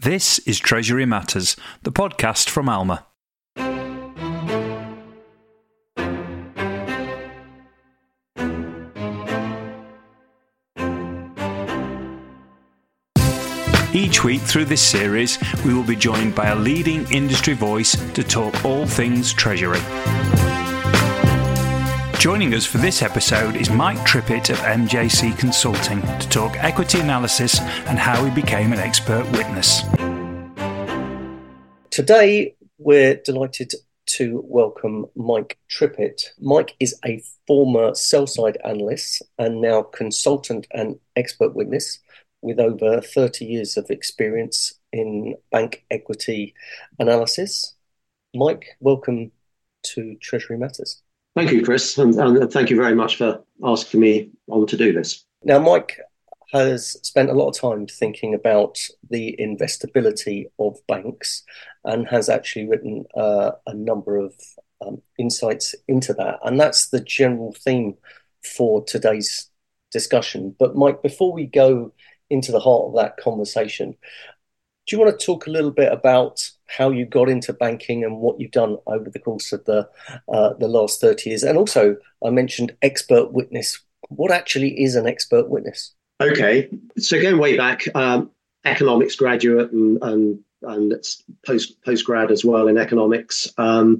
This is Treasury Matters, the podcast from Alma. Each week through this series, we will be joined by a leading industry voice to talk all things Treasury. Joining us for this episode is Mike Trippett of MJC Consulting to talk equity analysis and how he became an expert witness. Today, we're delighted to welcome Mike Trippett. Mike is a former sell-side analyst and now consultant and expert witness with over 30 years of experience in bank equity analysis. Mike, welcome to Treasury Matters. Thank you, Chris, and thank you very much for asking me on to do this. Now, Mike has spent a lot of time thinking about the investability of banks and has actually written a number of insights into that. And that's the general theme for today's discussion. But Mike, before we go into the heart of that conversation, do you want to talk a little bit about how you got into banking and what you've done over the course of the last 30 years? And also, I mentioned expert witness. What actually is an expert witness? Okay, so going way back, economics graduate and post-grad as well in economics.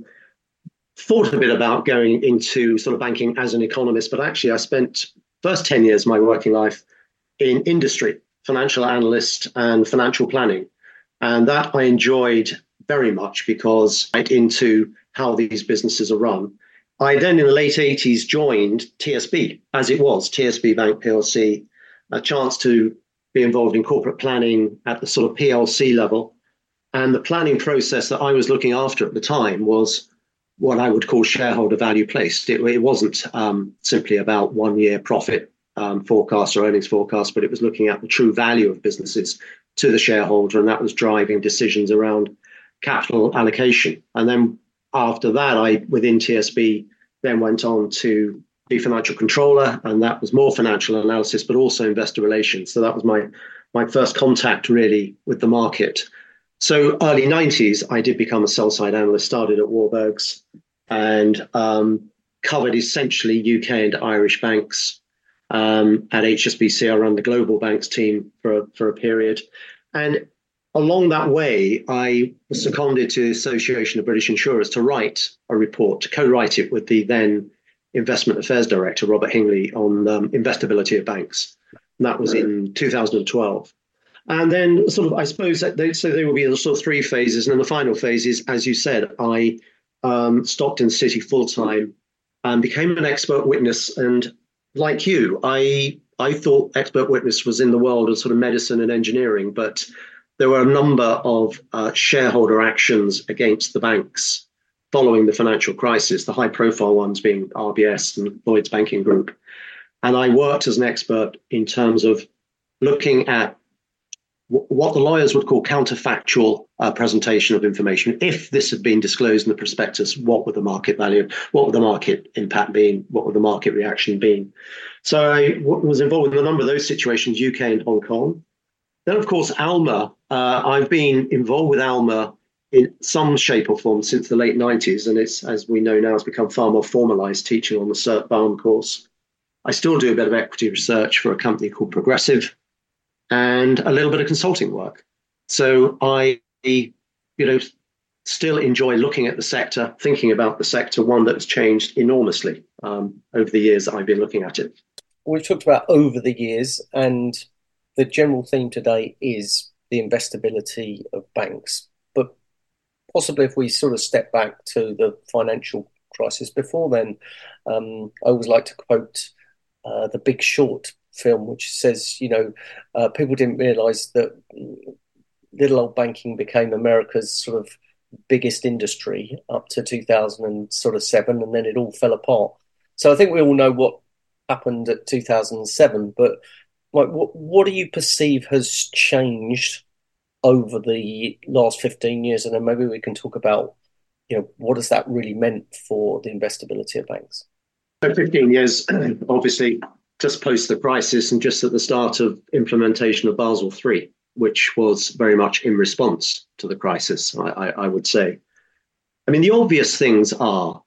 Thought a bit about going into sort of banking as an economist, but actually I spent first 10 years of my working life in industry, financial analyst and financial planning. And that I enjoyed very much because right into how these businesses are run. I then in the late 80s joined TSB, as it was, TSB Bank PLC, a chance to be involved in corporate planning at the sort of PLC level. And the planning process that I was looking after at the time was what I would call shareholder value placed. It wasn't simply about 1 year profit forecast or earnings forecast, but it was looking at the true value of businesses to the shareholder, and that was driving decisions around capital allocation. And then after that, I, within TSB, then went on to be financial controller, and that was more financial analysis, but also investor relations. So that was my first contact really with the market. So early 90s, I did become a sell-side analyst, started at Warburgs, and covered essentially UK and Irish banks. At HSBC, I ran the global banks team for a period. And along that way, I was seconded to the Association of British Insurers to write a report, to co-write it with the then Investment Affairs Director, Robert Hingley, on investability of banks. And that was in 2012. And then sort of, I suppose, there will be the sort of three phases. And then the final phase is, as you said, I stopped in the city full-time and became an expert witness. And like you, I thought expert witness was in the world of sort of medicine and engineering, but there were a number of shareholder actions against the banks following the financial crisis, the high-profile ones being RBS and Lloyds Banking Group. And I worked as an expert in terms of looking at what the lawyers would call counterfactual presentation of information. If this had been disclosed in the prospectus, what would the market value, what would the market impact be, what would the market reaction be? So I was involved in a number of those situations, UK and Hong Kong. Then, of course, Alma. I've been involved with Alma in some shape or form since the late 90s, and it's, as we know now, it's become far more formalized, teaching on the Cert Balm course. I still do a bit of equity research for a company called Progressive, and a little bit of consulting work. So I, still enjoy looking at the sector, thinking about the sector, one that's changed enormously over the years that I've been looking at it. We've talked about over the years, and the general theme today is the investability of banks. But possibly if we sort of step back to the financial crisis before then, I always like to quote The Big Short film, which says, people didn't realize that little old banking became America's sort of biggest industry up to 2007, and then it all fell apart. So I think we all know what happened at 2007, but like, what do you perceive has changed over the last 15 years? And then maybe we can talk about, what has that really meant for the investability of banks? So 15 years, obviously, just post the crisis and just at the start of implementation of Basel III. which was very much in response to the crisis, I would say. I mean, the obvious things are,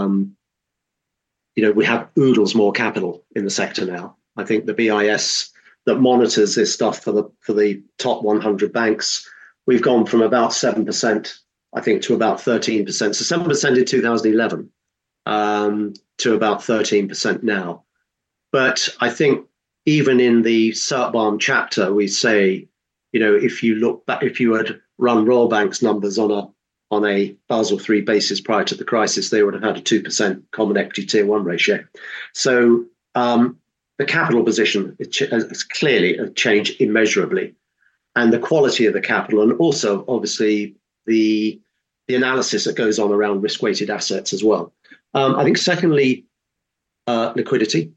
we have oodles more capital in the sector now. I think the BIS that monitors this stuff for the top 100 banks, we've gone from about 7%, I think, to about 13%. So 7% in 2011 to about 13% now. But I think even in the Cert Balm chapter, we say, if you look back, if you had run Royal Bank's numbers on a Basel III basis prior to the crisis, they would have had a 2% common equity tier 1 ratio. So the capital position has clearly changed immeasurably, and the quality of the capital, and also obviously the analysis that goes on around risk-weighted assets as well. I think secondly, liquidity.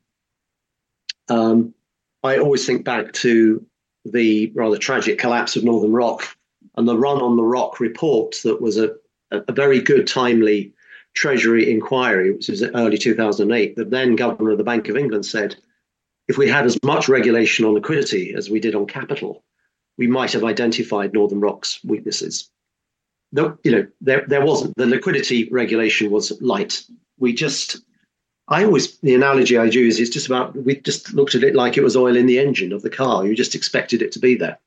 I always think back to the rather tragic collapse of Northern Rock and the run on the Rock report that was a very good, timely Treasury inquiry, which was early 2008. The then governor of the Bank of England said, if we had as much regulation on liquidity as we did on capital, we might have identified Northern Rock's weaknesses. There wasn't. The liquidity regulation was light. The analogy I use is we just looked at it like it was oil in the engine of the car. You just expected it to be there.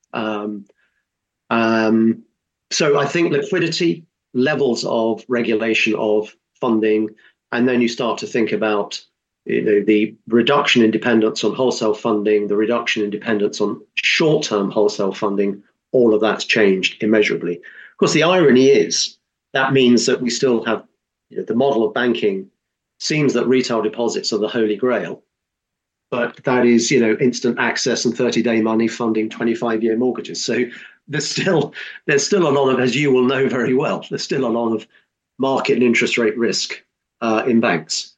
So I think liquidity, levels of regulation of funding, and then you start to think about the reduction in dependence on wholesale funding, the reduction in dependence on short-term wholesale funding. All of that's changed immeasurably. Of course, the irony is that means that we still have the model of banking seems that retail deposits are the holy grail, but that is, instant access and 30-day money funding 25-year mortgages. So there's still a lot of, as you will know very well, there's still a lot of market and interest rate risk in banks.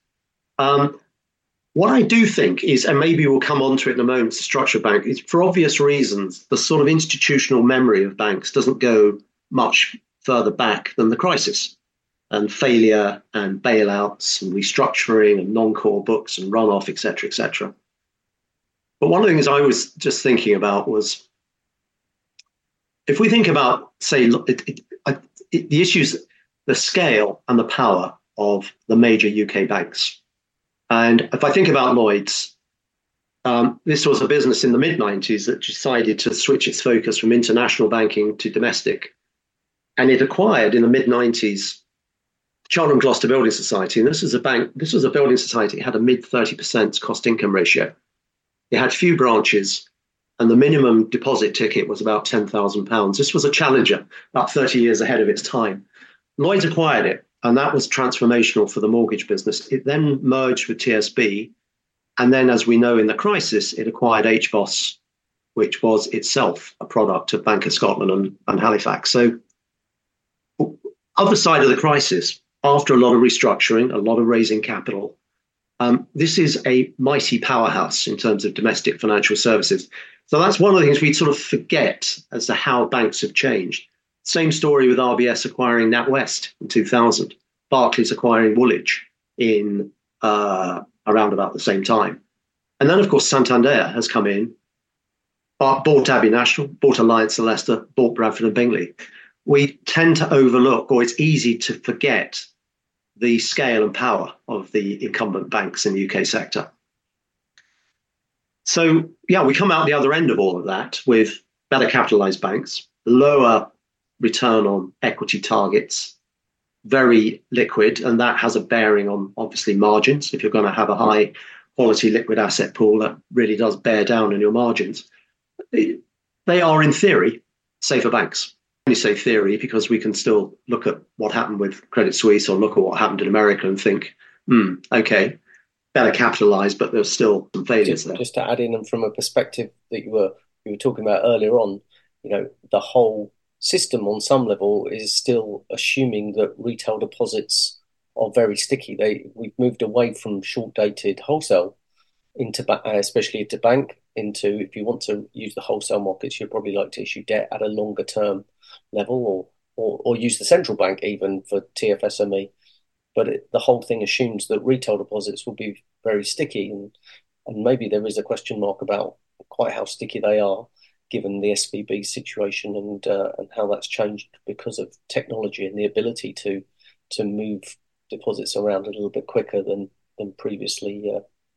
What I do think is, and maybe we'll come on to it in a moment, the structured bank, is for obvious reasons, the sort of institutional memory of banks doesn't go much further back than the crisis. And failure and bailouts and restructuring and non-core books and runoff, et cetera, et cetera. But one of the things I was just thinking about was, if we think about, say, the issues, the scale and the power of the major UK banks. And if I think about Lloyds, this was a business in the mid-90s that decided to switch its focus from international banking to domestic. And it acquired in the mid-90s Charlton Gloucester Building Society, and this was a building society. It had a mid-30% cost-income ratio. It had few branches, and the minimum deposit ticket was about £10,000. This was a challenger, about 30 years ahead of its time. Lloyds acquired it, and that was transformational for the mortgage business. It then merged with TSB, and then, as we know in the crisis, it acquired HBOS, which was itself a product of Bank of Scotland and Halifax. So, other side of the crisis, after a lot of restructuring, a lot of raising capital, this is a mighty powerhouse in terms of domestic financial services. So that's one of the things we sort of forget as to how banks have changed. Same story with RBS acquiring NatWest in 2000, Barclays acquiring Woolwich in around about the same time. And then, of course, Santander has come in, bought Abbey National, bought Alliance and Leicester, bought Bradford and Bingley. We tend to overlook, or it's easy to forget, the scale and power of the incumbent banks in the UK sector. So, we come out the other end of all of that with better capitalized banks, lower return on equity targets, very liquid, and that has a bearing on, obviously, margins. If you're going to have a high quality liquid asset pool, that really does bear down on your margins. They are, in theory, safer banks. I only say theory because we can still look at what happened with Credit Suisse or look at what happened in America and think, okay, better capitalized, but there's still some failures there. Just to add in, and from a perspective that you were talking about earlier on, the whole system on some level is still assuming that retail deposits are very sticky. We've moved away from short-dated wholesale especially into bank, into, if you want to use the wholesale markets, you'd probably like to issue debt at a longer term level or use the central bank even for TFSME. But the whole thing assumes that retail deposits will be very sticky, and maybe there is a question mark about quite how sticky they are. given the SVB situation and how that's changed because of technology and the ability to move deposits around a little bit quicker than previously.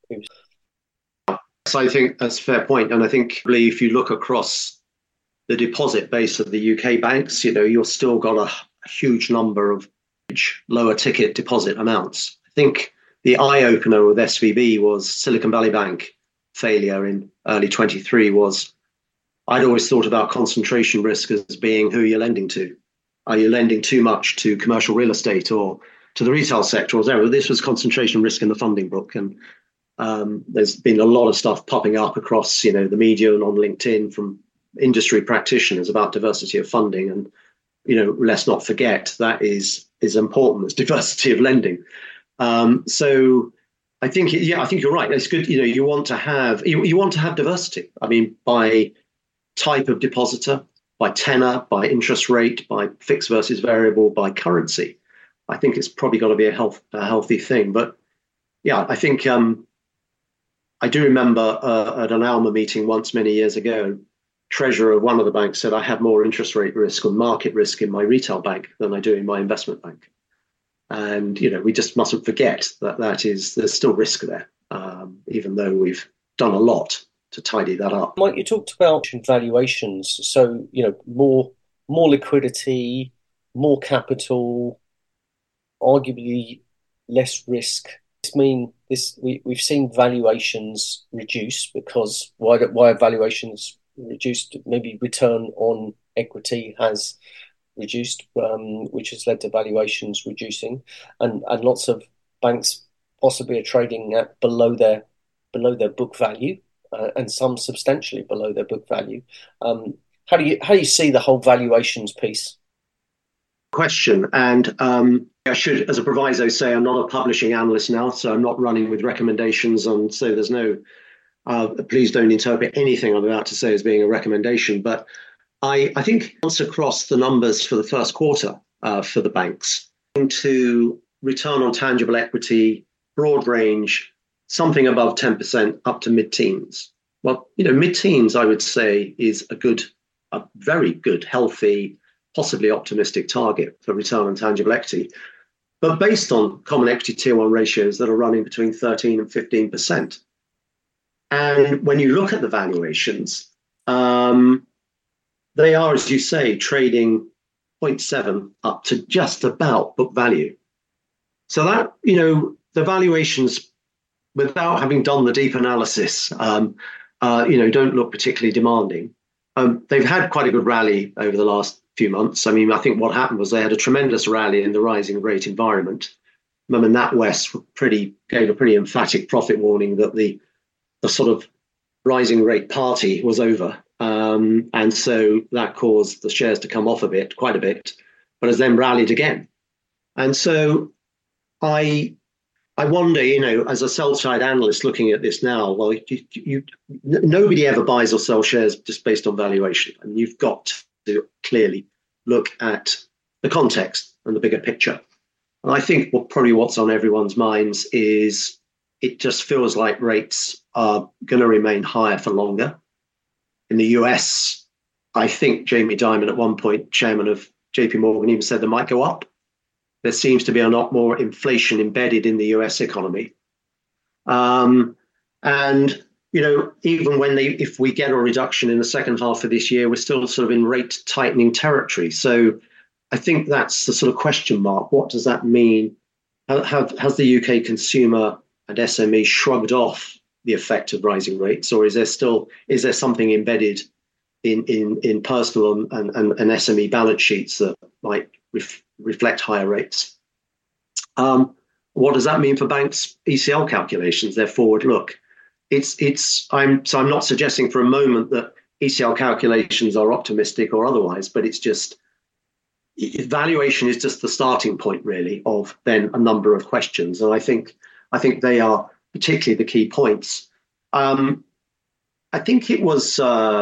So I think that's a fair point, and I think if you look across the deposit base of the UK banks, you've still got a huge number of lower ticket deposit amounts. I think the eye opener with SVB was Silicon Valley Bank failure in early 23 was, I'd always thought about concentration risk as being who you're lending to. Are you lending too much to commercial real estate or to the retail sector or whatever? This was concentration risk in the funding book. And there's been a lot of stuff popping up across, the media and on LinkedIn from industry practitioners about diversity of funding. And, let's not forget that is important as diversity of lending. So I think you're right. It's good. You want to have diversity. I mean, by type of depositor, by tenor, by interest rate, by fixed versus variable, by currency. I think it's probably got to be a healthy thing. But yeah, I think I do remember at an ALMA meeting once many years ago, treasurer of one of the banks said, I have more interest rate risk or market risk in my retail bank than I do in my investment bank. And, we just mustn't forget that there's still risk there, even though we've done a lot to tidy that up. Mike, you talked about valuations. So, more liquidity, more capital, arguably less risk. We've seen valuations reduce because why have valuations reduced? Maybe return on equity has reduced, which has led to valuations reducing, and lots of banks possibly are trading at below their book value, and some substantially below their book value. How do you see the whole valuations piece? Question, and I should, as a proviso, say I'm not a publishing analyst now, so I'm not running with recommendations, and so there's no. Please don't interpret anything I'm about to say as being a recommendation, but I think once across the numbers for the first quarter for the banks, into return on tangible equity, broad range, something above 10% up to mid-teens. Well, mid-teens, I would say, is a very good, healthy, possibly optimistic target for return on tangible equity, but based on common equity tier 1 ratios that are running between 13 and 15%. And when you look at the valuations, they are, as you say, trading 0.7 up to just about book value. So that, the valuations, without having done the deep analysis, don't look particularly demanding. They've had quite a good rally over the last few months. I mean, I think what happened was they had a tremendous rally in the rising rate environment. Remember, NatWest gave a pretty emphatic profit warning that the sort of rising rate party was over. And so that caused the shares to come off quite a bit, but has then rallied again. And so I wonder, as a sell-side analyst looking at this now, well, nobody ever buys or sells shares just based on valuation. And you've got to clearly look at the context and the bigger picture. And I think what's on everyone's minds is it just feels like rates are going to remain higher for longer. In the US, I think Jamie Dimon, at one point, chairman of JP Morgan, even said they might go up. There seems to be a lot more inflation embedded in the US economy. And, even if we get a reduction in the second half of this year, we're still sort of in rate tightening territory. So I think that's the sort of question mark. What does that mean? Has the UK consumer and SME shrugged off the effect of rising rates, or is there something embedded in personal and SME balance sheets that might reflect higher rates? What does that mean for banks' ECL calculations, their forward look? I'm not suggesting for a moment that ECL calculations are optimistic or otherwise, but it's just valuation is just the starting point, really, of then a number of questions, and I think they are particularly the key points. I think it was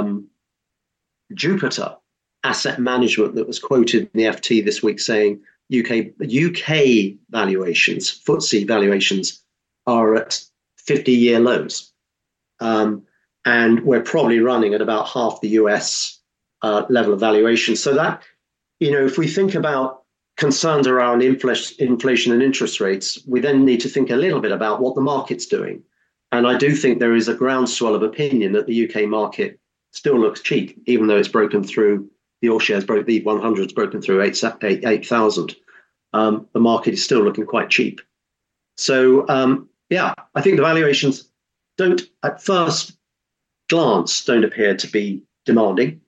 Jupiter Asset Management that was quoted in the FT this week saying UK valuations, FTSE valuations, are at 50-year lows. And and we're probably running at about half the US level of valuation. So that, if we think about concerns around inflation and interest rates, we then need to think a little bit about what the market's doing. And I do think there is a groundswell of opinion that the UK market still looks cheap, even though it's broken through, the All Shares broke, the 100's broken through 8,000. The market is still looking quite cheap. So, I think the valuations don't, at first glance, don't appear to be demanding.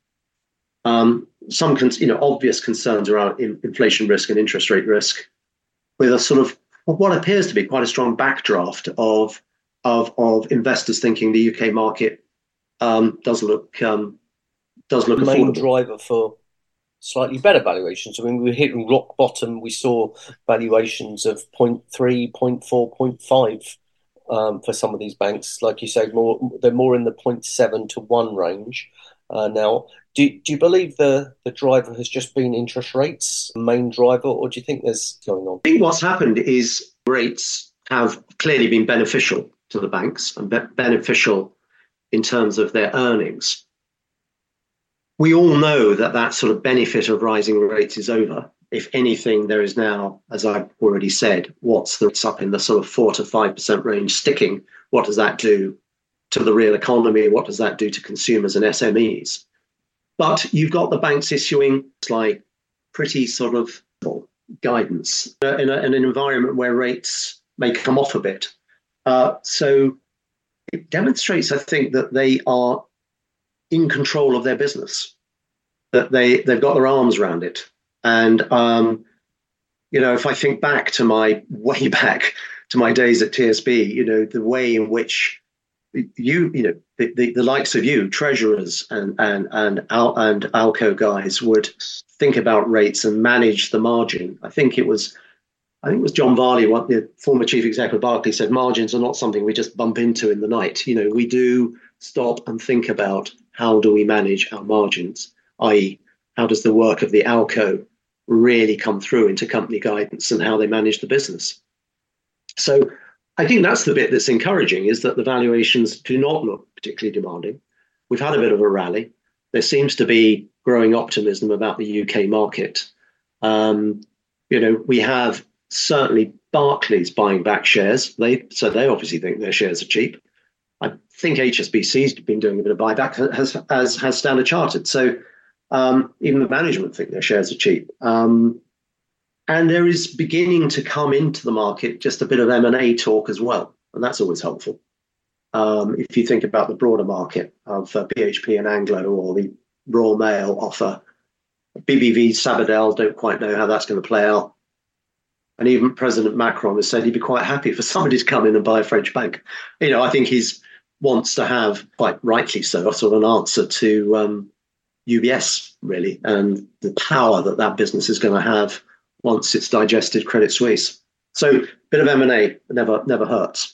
Some obvious concerns around inflation risk and interest rate risk, with a sort of what appears to be quite a strong backdraft of investors thinking the UK market does look affordable. Main driver for slightly better valuations. I mean, we were hitting rock bottom. We saw valuations of 0.3, 0.4, 0.5 for some of these banks. Like you say, they're more in the 0.7 to 1 range now. Do you believe the driver has just been interest rates, main driver, or do you think there's going on? I think what's happened is rates have clearly been beneficial to the banks and beneficial in terms of their earnings. We all know that sort of benefit of rising rates is over. If anything, there is now, as I've already said, it's up in the sort of 4 to 5% range sticking. What does that do to the real economy? What does that do to consumers and SMEs? But you've got the banks issuing like pretty sort of guidance in an environment where rates may come off a bit. So it demonstrates, I think, that they are in control of their business, that they've got their arms around it. And, if I think back to my days at TSB, the way in which the likes of you, treasurers and ALCO guys would think about rates and manage the margin. I think it was John Varley, the former chief executive of Barclays, said margins are not something we just bump into in the night. We do stop and think about how do we manage our margins, i.e., how does the work of the ALCO really come through into company guidance and how they manage the business. So I think that's the bit that's encouraging, is that the valuations do not look particularly demanding. We've had a bit of a rally. There seems to be growing optimism about the UK market. We have certainly Barclays buying back shares. They obviously think their shares are cheap. I think HSBC's been doing a bit of buyback, as has Standard Chartered. So even the management think their shares are cheap. And there is beginning to come into the market just a bit of M&A talk as well. And that's always helpful. If you think about the broader market of BHP and Anglo, or the Royal Mail offer, BBV Sabadell, don't quite know how that's going to play out. And even President Macron has said he'd be quite happy for somebody to come in and buy a French bank. I think he wants to have, quite rightly so, a sort of an answer to UBS, really, and the power that business is going to have once it's digested Credit Suisse. So a bit of M&A never hurts.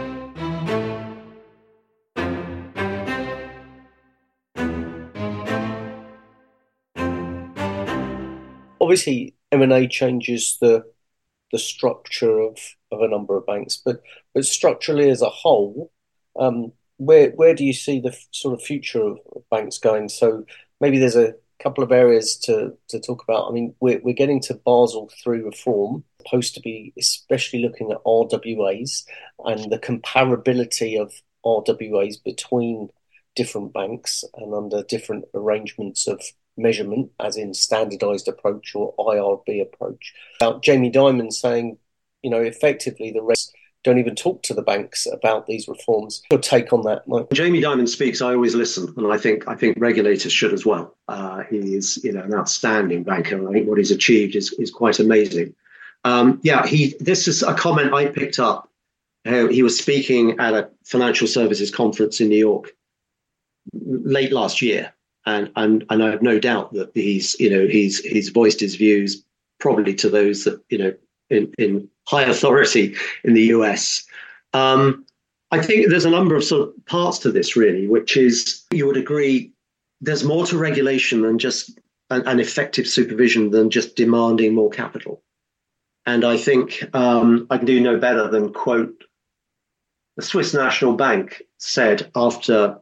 Obviously, M&A changes the structure of a number of banks, but structurally as a whole, where do you see the sort of future of banks going? So maybe there's a couple of areas to talk about. I mean, we're getting to Basel III reform, supposed to be especially looking at RWAs and the comparability of RWAs between different banks and under different arrangements of measurement, as in standardized approach or IRB approach. Jamie Dimon saying, effectively the rest don't even talk to the banks about these reforms. Your take on that, Mike? Jamie Dimon speaks, I always listen, and I think regulators should as well. He is, an outstanding banker, and I think what he's achieved is quite amazing. This is a comment I picked up. He was speaking at a financial services conference in New York late last year, and I have no doubt that he's voiced his views probably to those that in high authority in the US. I think there's a number of sort of parts to this, really, which is, you would agree, there's more to regulation than just an effective supervision than just demanding more capital. And I think I can do no better than quote the Swiss National Bank said after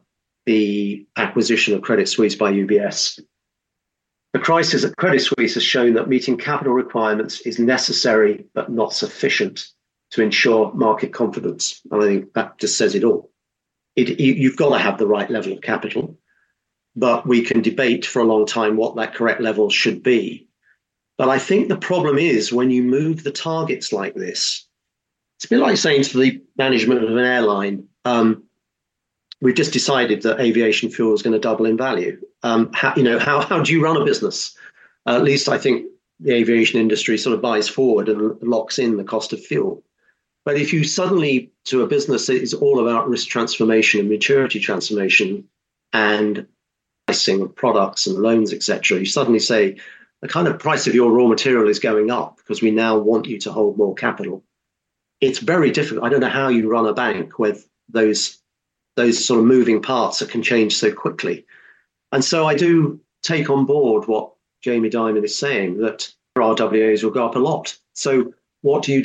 the acquisition of Credit Suisse by UBS. The crisis at Credit Suisse has shown that meeting capital requirements is necessary but not sufficient to ensure market confidence. And I think that just says it all. You've got to have the right level of capital, but we can debate for a long time what that correct level should be. But I think the problem is when you move the targets like this, it's a bit like saying to the management of an airline, we've just decided that aviation fuel is going to double in value. How do you run a business? At least I think the aviation industry sort of buys forward and locks in the cost of fuel. But if you suddenly, to a business that is all about risk transformation and maturity transformation and pricing of products and loans, etc., you suddenly say the kind of price of your raw material is going up because we now want you to hold more capital. It's very difficult. I don't know how you run a bank with those sort of moving parts that can change so quickly. And so I do take on board what Jamie Dimon is saying, that RWAs will go up a lot. So what do?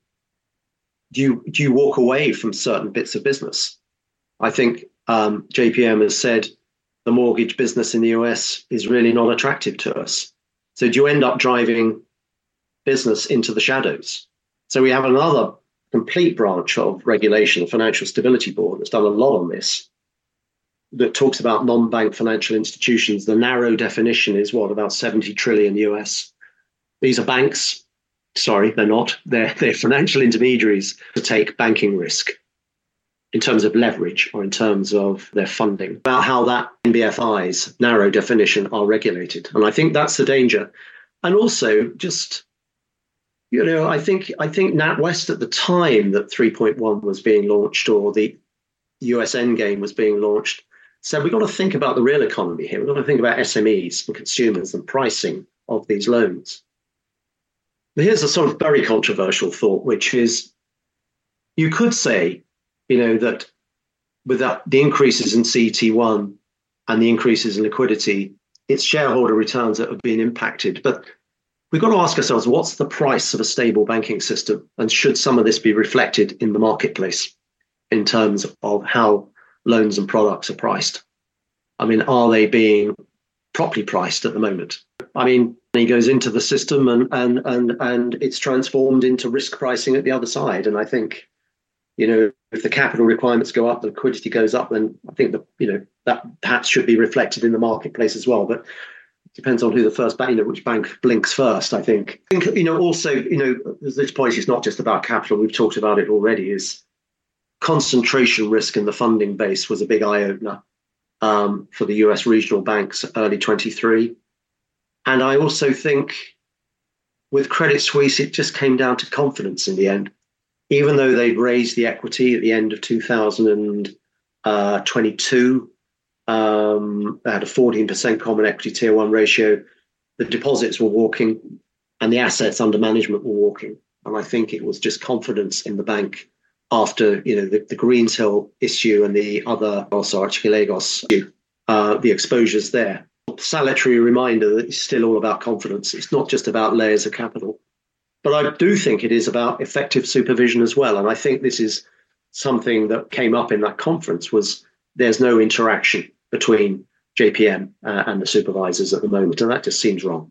Do you walk away from certain bits of business? I think JPM has said the mortgage business in the US is really not attractive to us. So do you end up driving business into the shadows? So we have another complete branch of regulation, the Financial Stability Board, that's done a lot on this, that talks about non-bank financial institutions. The narrow definition is about 70 trillion US. These are banks. Sorry, they're not. They're financial intermediaries to take banking risk in terms of leverage or in terms of their funding, about how that NBFIs, narrow definition, are regulated. And I think that's the danger. And also just, I think NatWest at the time that 3.1 was being launched or the US Endgame was being launched said, we've got to think about the real economy here. We've got to think about SMEs and consumers and pricing of these loans. But here's a sort of very controversial thought, which is you could say, that without the increases in CET1 and the increases in liquidity, it's shareholder returns that have been impacted. But we've got to ask ourselves, what's the price of a stable banking system? And should some of this be reflected in the marketplace in terms of how loans and products are priced? I mean, are they being properly priced at the moment? I mean, he goes into the system and it's transformed into risk pricing at the other side. And I think, if the capital requirements go up, the liquidity goes up, then I think that perhaps should be reflected in the marketplace as well. But it depends on who the first bank, which bank blinks first, I think. Also, this point is not just about capital. We've talked about it already, is concentration risk in the funding base was a big eye-opener for the US regional banks early 23. And I also think with Credit Suisse, it just came down to confidence in the end. Even though they'd raised the equity at the end of 2022, they had a 14% common equity tier one ratio, the deposits were walking and the assets under management were walking. And I think it was just confidence in the bank after the Greenshill issue and the other Archipelagos issue, the exposures there. Salutary reminder that it's still all about confidence. It's not just about layers of capital. But I do think it is about effective supervision as well. And I think this is something that came up in that conference, was there's no interaction between JPM and the supervisors at the moment. And that just seems wrong.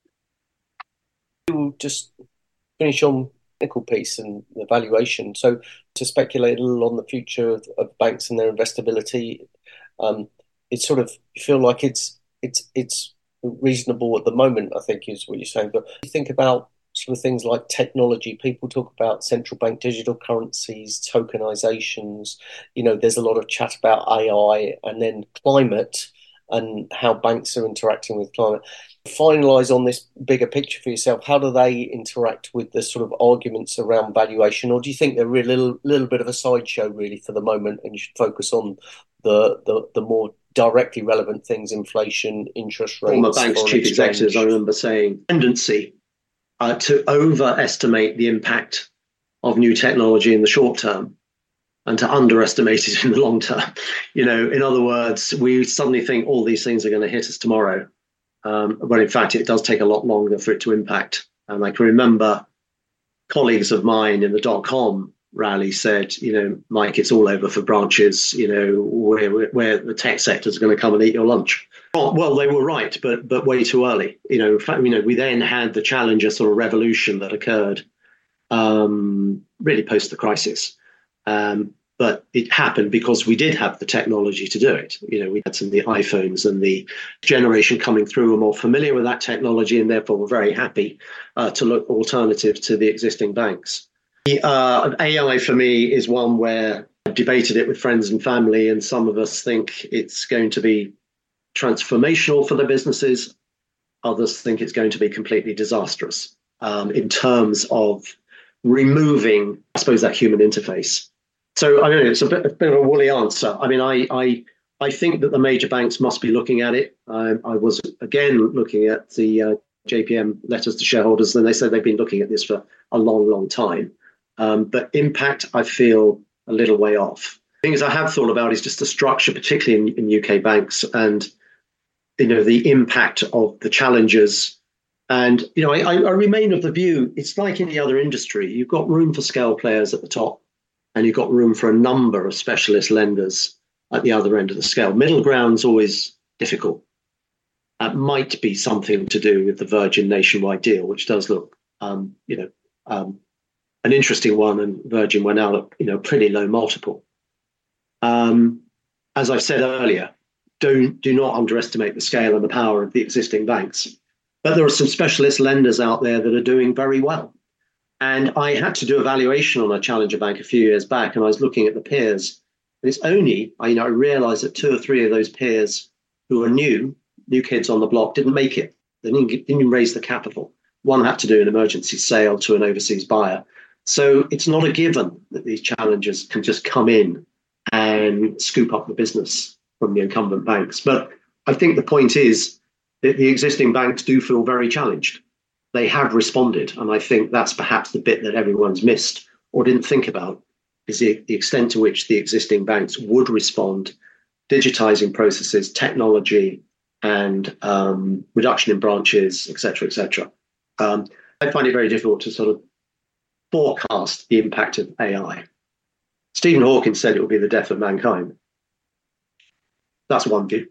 We'll just finish on the technical piece and the valuation. So to speculate a little on the future of banks and their investability, it's sort of, you feel like it's reasonable at the moment, I think is what you're saying. But you think about sort of things like technology. People talk about central bank digital currencies, tokenizations. There's a lot of chat about AI, and then climate and how banks are interacting with climate. Finalize on this bigger picture for yourself. How do they interact with the sort of arguments around valuation? Or do you think they're really a little bit of a sideshow really for the moment, and you should focus on the more directly relevant things: inflation, interest rates? Former bank's chief executives, I remember saying, tendency to overestimate the impact of new technology in the short term and to underestimate it in the long term. In other words, we suddenly think all these things are going to hit us tomorrow. But in fact, it does take a lot longer for it to impact. And I can remember colleagues of mine in the dot-com rally said, Mike, it's all over for branches, where the tech sector is going to come and eat your lunch. Well, they were right, but way too early. In fact, we then had the Challenger sort of revolution that occurred really post the crisis. But it happened because we did have the technology to do it. We had some of the iPhones, and the generation coming through were more familiar with that technology, and therefore were very happy to look alternative to the existing banks. AI for me is one where I've debated it with friends and family, and some of us think it's going to be transformational for the businesses. Others think it's going to be completely disastrous in terms of removing, I suppose, that human interface. So I don't know, it's a bit of a woolly answer. I mean, I think that the major banks must be looking at it. I was, again, looking at the JPM letters to shareholders, and they said they've been looking at this for a long, long time. But impact, I feel, a little way off. Things I have thought about is just the structure, particularly in UK banks, and the impact of the challengers. And I remain of the view it's like any other industry. You've got room for scale players at the top, and you've got room for a number of specialist lenders at the other end of the scale. Middle ground's always difficult. That might be something to do with the Virgin Nationwide deal, which does look, an interesting one, and Virgin went out at pretty low multiple. As I've said earlier, do not underestimate the scale and the power of the existing banks. But there are some specialist lenders out there that are doing very well. And I had to do a valuation on a challenger bank a few years back, and I was looking at the peers. And it's only, I realized that 2 or 3 of those peers who are new kids on the block, didn't make it. They didn't even raise the capital. One had to do an emergency sale to an overseas buyer. So it's not a given that these challengers can just come in and scoop up the business from the incumbent banks. But I think the point is that the existing banks do feel very challenged. They have responded, and I think that's perhaps the bit that everyone's missed or didn't think about, is the extent to which the existing banks would respond, digitizing processes, technology, and reduction in branches, et cetera, et cetera. I find it very difficult to sort of forecast the impact of AI. Stephen Hawking said it will be the death of mankind. That's one view.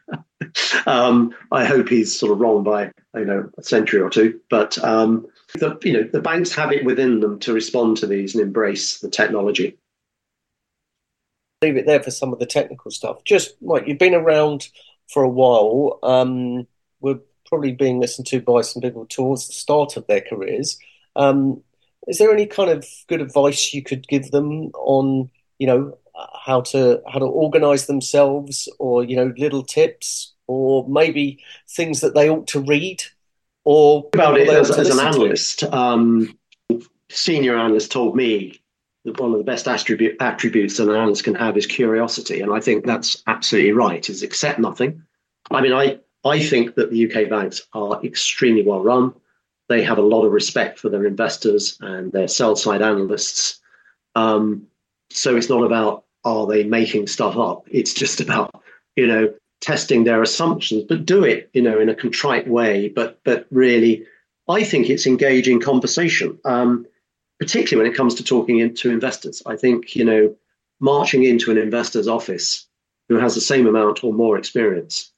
I hope he's sort of wrong by a century or two. But the banks have it within them to respond to these and embrace the technology. Leave it there for some of the technical stuff. Just Mike, you've been around for a while. We're probably being listened to by some people towards the start of their careers. Is there any kind of good advice you could give them on, how to organise themselves, or little tips, or maybe things that they ought to read, or about it as an analyst? Senior analyst told me that one of the best attributes that an analyst can have is curiosity, and I think that's absolutely right. Is accept nothing. I mean, I think that the UK banks are extremely well run. They have a lot of respect for their investors and their sell-side analysts. So it's not about, are they making stuff up? It's just about, testing their assumptions, but do it, in a contrite way. But really, I think it's engaging conversation, particularly when it comes to talking to investors. I think, marching into an investor's office who has the same amount or more experience,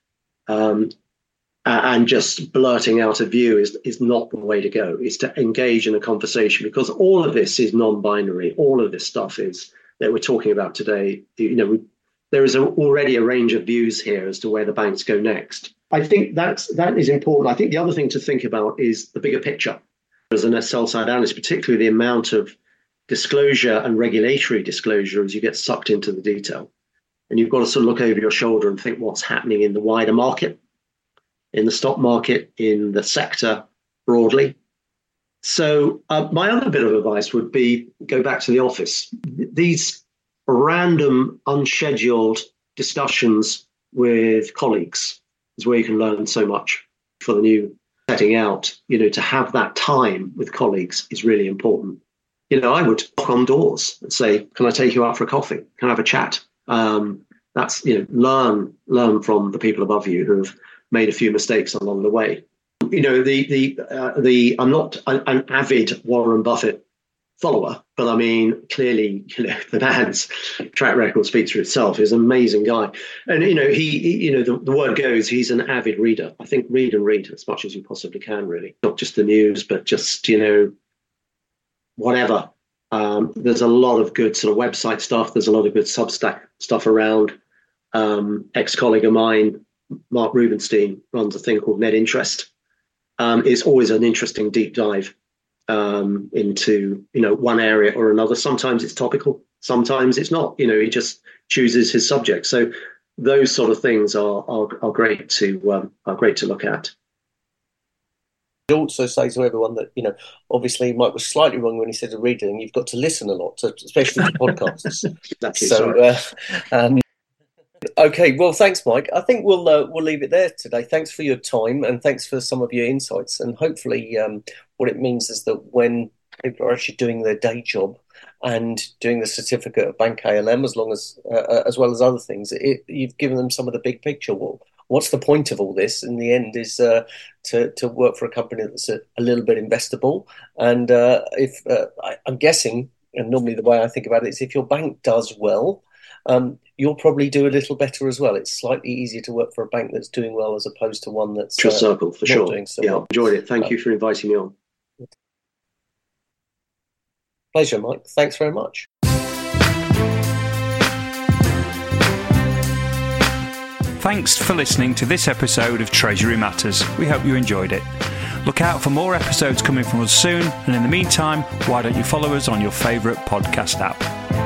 and just blurting out a view is not the way to go. It's to engage in a conversation, because all of this is non-binary. All of this stuff is that we're talking about today. There is already a range of views here as to where the banks go next. I think that is important. I think the other thing to think about is the bigger picture. As a sell-side analyst, particularly the amount of disclosure and regulatory disclosure as you get sucked into the detail. And you've got to sort of look over your shoulder and think what's happening in the wider market, in the stock market, in the sector broadly. So my other bit of advice would be go back to the office. These random, unscheduled discussions with colleagues is where you can learn so much for the new setting out. To have that time with colleagues is really important. I would knock on doors and say, can I take you out for a coffee? Can I have a chat? That's, learn from the people above you who have made a few mistakes along the way. I'm not an avid Warren Buffett follower, but I mean, clearly, the man's track record speaks for itself. He's an amazing guy, and the word goes, he's an avid reader. I think read as much as you possibly can, really, not just the news, but just whatever. There's a lot of good sort of website stuff. There's a lot of good Substack stuff around. Ex-colleague of mine, Mark Rubenstein, runs a thing called Net Interest. It's always an interesting deep dive into one area or another. Sometimes it's topical, sometimes it's not. He just chooses his subject. So those sort of things are great to look at. I also say to everyone that obviously Mike was slightly wrong when he said reading. You've got to listen a lot, especially to podcasts. Okay, well, thanks, Mike. I think we'll leave it there today. Thanks for your time and thanks for some of your insights. And hopefully, what it means is that when people are actually doing their day job and doing the certificate of Bank ALM, as well as other things, you've given them some of the big picture. Well, what's the point of all this? In the end, is to work for a company that's a little bit investable. And I'm guessing, and normally the way I think about it is, if your bank does well, you'll probably do a little better as well. It's slightly easier to work for a bank that's doing well as opposed to one that's circle for sure. Doing so well. well. Enjoyed it. Thank you for inviting me on. Pleasure, Mike. Thanks very much. Thanks for listening to this episode of Treasury Matters. We hope you enjoyed it. Look out for more episodes coming from us soon, and in the meantime, why don't you follow us on your favourite podcast app?